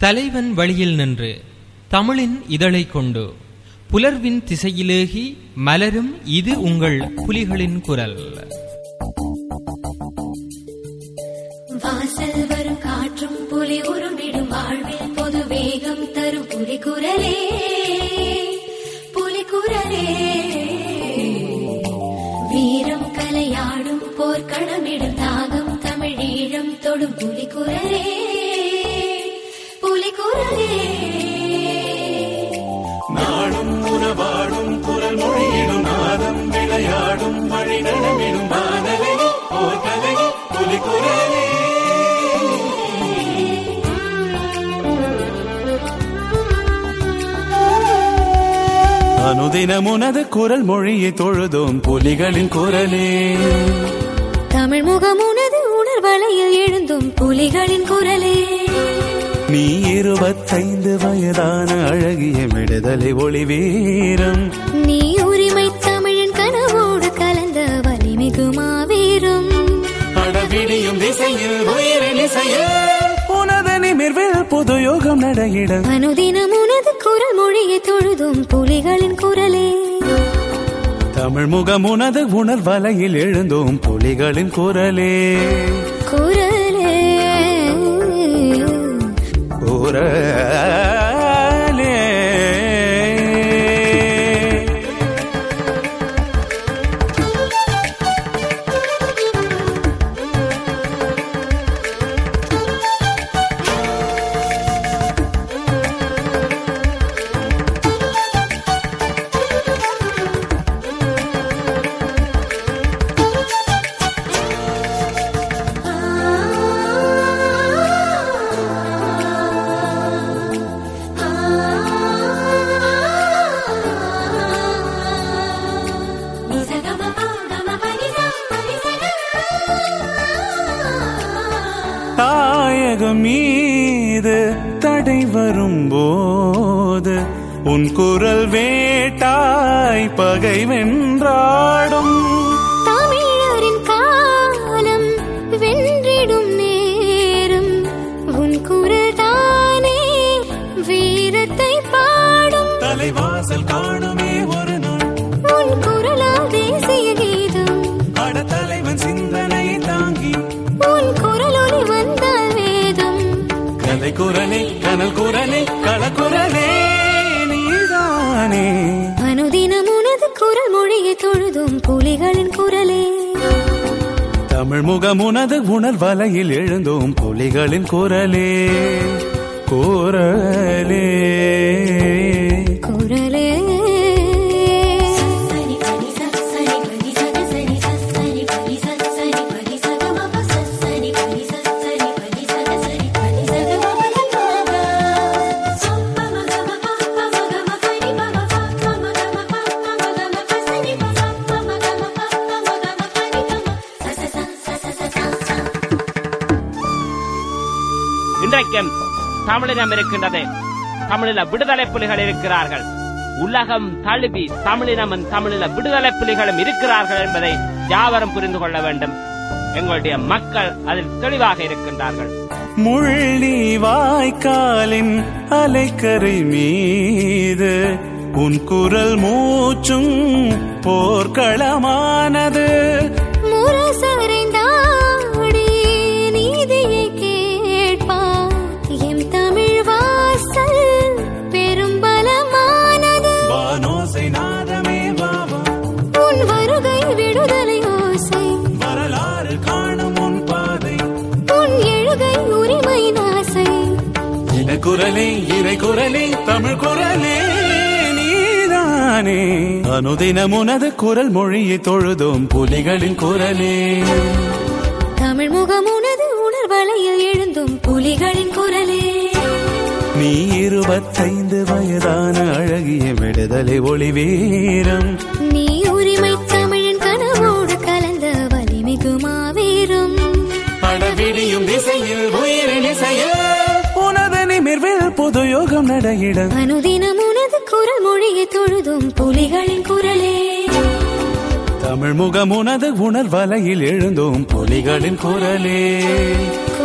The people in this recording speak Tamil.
தலைவன் வழியில் நின்று தமிழின் இதழை கொண்டு புலர்வின் திசையிலேகி மலரும் இது உங்கள் புலிகளின் குரல். வாசல் வரும் காற்றும் புலி உருண்டிடும் வாழ்வில் பொது வேகம் தரும் புலி குரலே, புலி குரலே. வீரம் கலையாடும் போர்க்களமிடும் தாகம் தமிழீழம் தொடும் புலி குரலே, புலி குரலே. நாடும் உறவாடும் குரல் மொழியிடும் நாதம் விளையாடும் வழி நடமிடும் வானலை போர்க்கலை புலி குரலே. அனுதினம் உனது குரல் மொழியை தொழுதோம் புலிகளின் குரலே. தமிழ் முகம் உனது உணர்வலையில் எழுந்தும் புலிகளின் குரலே. நீ 25 வயதான அழகிய விடுதலை ஒளி வீரம். நீ உரிமை தமிழின் கனவோடு கலந்த வலிமிகு மாவீரம். அடவிடியும் திசையில் உயிரின் இசையில் உனது நிமிர்வில் புது யோகம் நடையிட அனுதினம் உனது குரல் மொழியை தொழுதும் புலிகளின் குரலே. தமிழ் முகம் உனது உணர்வலையில் எழுந்தோம் புலிகளின் குரலே, குரலே, குரலே. தாயகம் மீது தடை வரும்போது உன் குரல் வேட்டாய் பகை வென்றாடும். தமிழரின் காலம் வென்றிடும் நேரம் உன் குரல் தானே வீரத்தை பாடும். தலைவாசல் காணுமே ஒரு நாள் உன் குரலால் தேசிய கீதம். அட தலைவன் சிந்தனை தாங்கி உன் குரலொலி வந்தால் வேதம். கலை குரலே கனல் குரலே களக்குரலே நீதானே. அனுதினம் உனது குரல் மொழியை தொழுதும் புலிகளின் குரலே. தமிழ் முகம் உனது உணர்வலையில் எழுந்தோம் புலிகளின் குரலே, குரலே, குரலே. இன்றைக்கும் தமிழினம் இருக்கின்றது, தமிழில விடுதலை புலிகள் இருக்கிறார்கள். உலகம் தழுவி தமிழினமும் தமிழில விடுதலை புலிகளும் இருக்கிறார்கள் என்பதை யாவரும் புரிந்து கொள்ள வேண்டும். எங்களுடைய மக்கள் அதில் தெளிவாக இருக்கின்றார்கள். முள்ளி வாய்க்காலின் அலைக்கரை மீது உன் குரல் மூச்சும் போர்க்களமானது. முரசறைந்தாடி நீதியை கேட்பார் எம் தமிழ் வாசல் பெரும் பலமானது. வானோசை நாதமே வாவா உன் வருகை விடுதலை ஓசை. வரலாறு காணும் உன் பாதை உன் எழுகை உரிமை நாசை. குரலே இறை குரலே தமிழ் குரலே நீதானே. அனுதினம் உனது குரல் மொழியை தொழுதோம் புலிகளின் குரலே. தமிழ் முகம் உனது உணர்வலையில் எழுந்தும் புலிகளின் குரலே. நீ 25 வயதான அழகிய விடுதலை ஒளி வீரம். நீ உரிமை தமிழின் கனவோடு கலந்த வலிமிகு மாவீரம். அடவிடியும் திசையில் உயிரின் இசையில் உனது நிமிர்வில் புது யோகம் நடையிட அனுதினம் உனது குரல் மொழியை தொழுதும் புலிகளின் குரலே. தமிழ் முகம் உனது உணர்வலையில் எழுந்தோம் புலிகளின் குரலே.